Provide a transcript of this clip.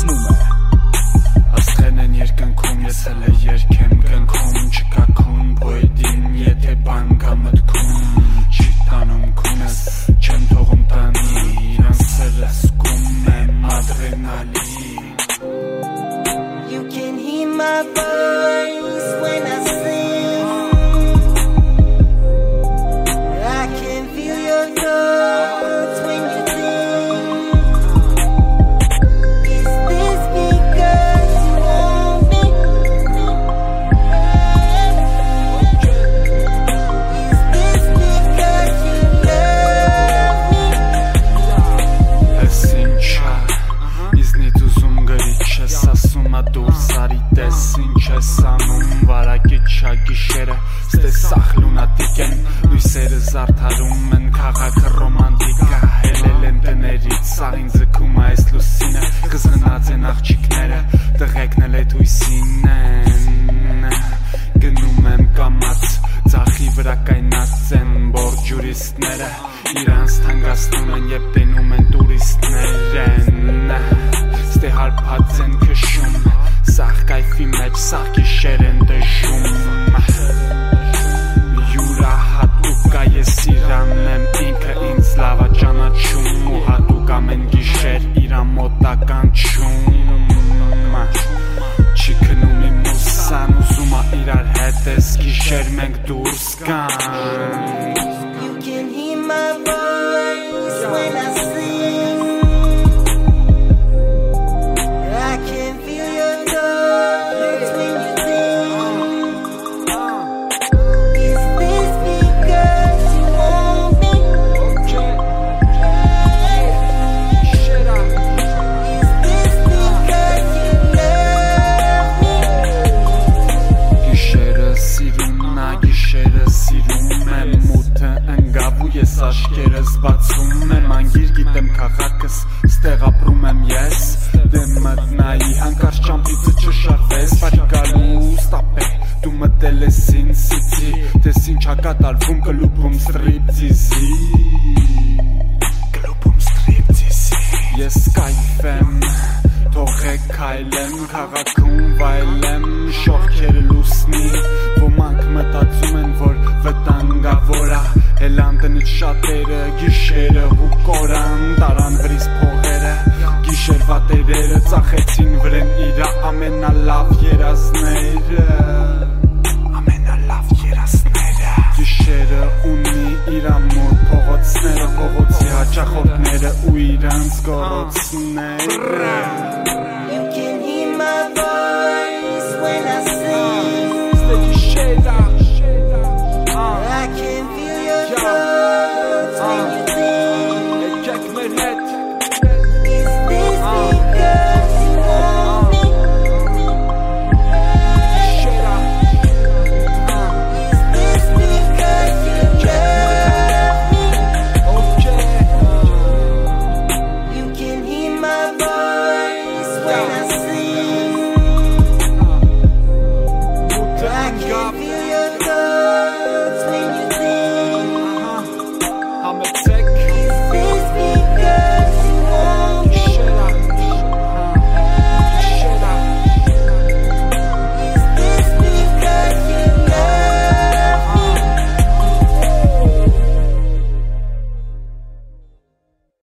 լցնում է Աստղերն են երկնքում, ես հələ երգեմ կնքում Չկա քուն բոյդին, եթե բան կա մտքում Չի տանում քունս, չեմ թողում տանի Իրան սերը զգում եմ ադրենալին You can hear my voice when I sing I can feel your thoughts when you think Is this because you want me? Is this because you love me? Ես ինչա, իզնիդ ուզում գրիչ ես ասում ադուրս արիտ ես ինչ ես անում վարակի չա գիշերը ստեսախ լունատիկ են լույսերը զարդարում են քաղաքը ռոմանտիկա հելել են տներից սաղին ձգում այս լուսինը կզնած են աղջիկները տղեկնել էդ հույսին են գնում եմ կամած ձախի վրա կայնած են բորդ ջուրիստները իրանց թանգացնում են և տենում են տուրիստներ են Ստե հարբած են քշում Սաղ կայֆի մեջ սաղ գիշեր են դժում Յուրահատուկ կա ես իրան եմ ինքը ինձ լավա ճանաչում ու հատուկ ամեն գիշեր իրան մոտականչում Չի քնում իմ մուսան ուզում ա իրար հետ ես գիշեր մենք դուրս կան You can hear my voice when I sing I can feel your thoughts when you think Is this because you want me? Is this because you love me? Գիշերը սիրում նա գիշերը սիրում եմ մութը ընգավ ու ես աշկերս բացում եմ անգիր գիտեմ քաղաքս ստեղ ապրում եմ ես դեմ մտնայի հանկարծ ճամփիցը չշարվես բարիկալու ստապե դու մտել ես ինսիցի դες ինչ ա կատարվում կլուբում ստրիպտիզի ես կայֆեմ թողեք քայլեմ քաղաքում վայելեմ շողքերը լուսնի ոմանք մտածում են որ վտանգավոր ա հելան տնից շատերը գիշերը ու կորան տարան վրից փողերը գիշերվա տերերը ծախեցին վրեն իրա ամենալավ երազները գիշերը ունի իրա մոտ փողոցները փողոցի հաճախորդները ու իրանց գորոցները You can hear my voice